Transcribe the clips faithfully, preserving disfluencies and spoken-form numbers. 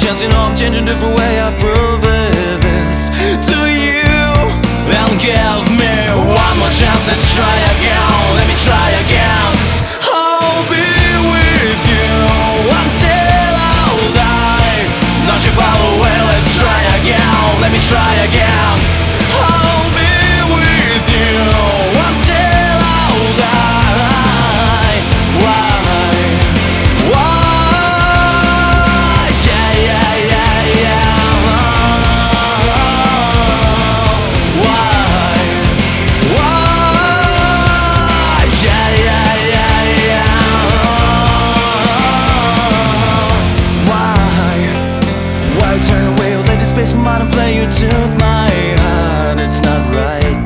chance, you know I'm changing different way. I prove it this to you. And give me one more chance, let's try again. Let me try again. I'll be with you until I'll die. Don't you fall away, let's try again. Let me try again. I'll be with you until I'll die. Why? Why? Yeah, yeah, yeah, yeah. Why? Why? Yeah, yeah, yeah, yeah. Why? Why turn away? Oh, let the space of mine and play. You took my heart, it's not right.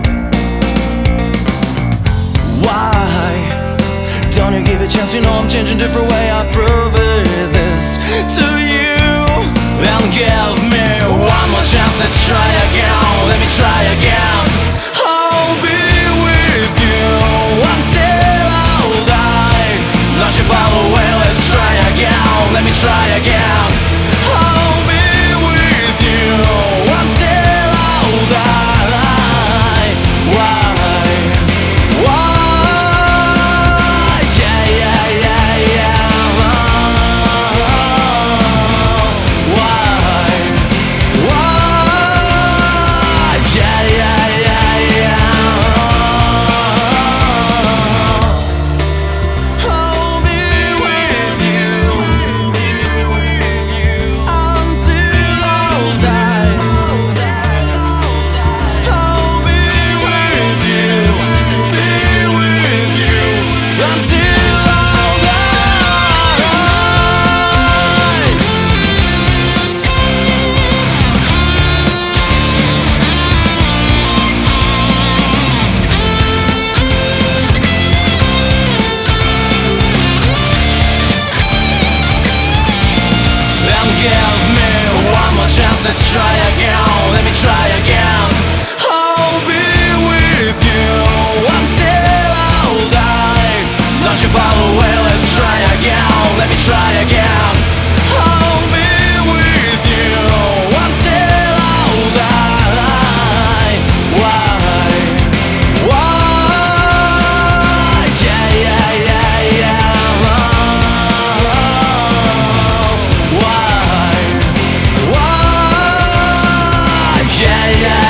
Why don't you give a chance? You know I'm changing different way. I prove it this to you. And give me one more chance, let's try again. Let me try again. I'll be with you until I'll die. Don't you fall away, let's try again. Let me try again. I'll be with you until I'll die. Why? Why? Yeah, yeah, yeah, yeah. Why? Why? Yeah, yeah, yeah, yeah. I'll be with you until I'll die. I'll be with you, be with you until I'll die. And give me one more chance, let's try again. Let me try again. I'll be with you until I'll die. Don't you fall away, let's try again. Let me try again. I'll be with you until I'll die. Why? Why? Yeah, yeah, yeah, yeah. Why? Why? Yeah, yeah.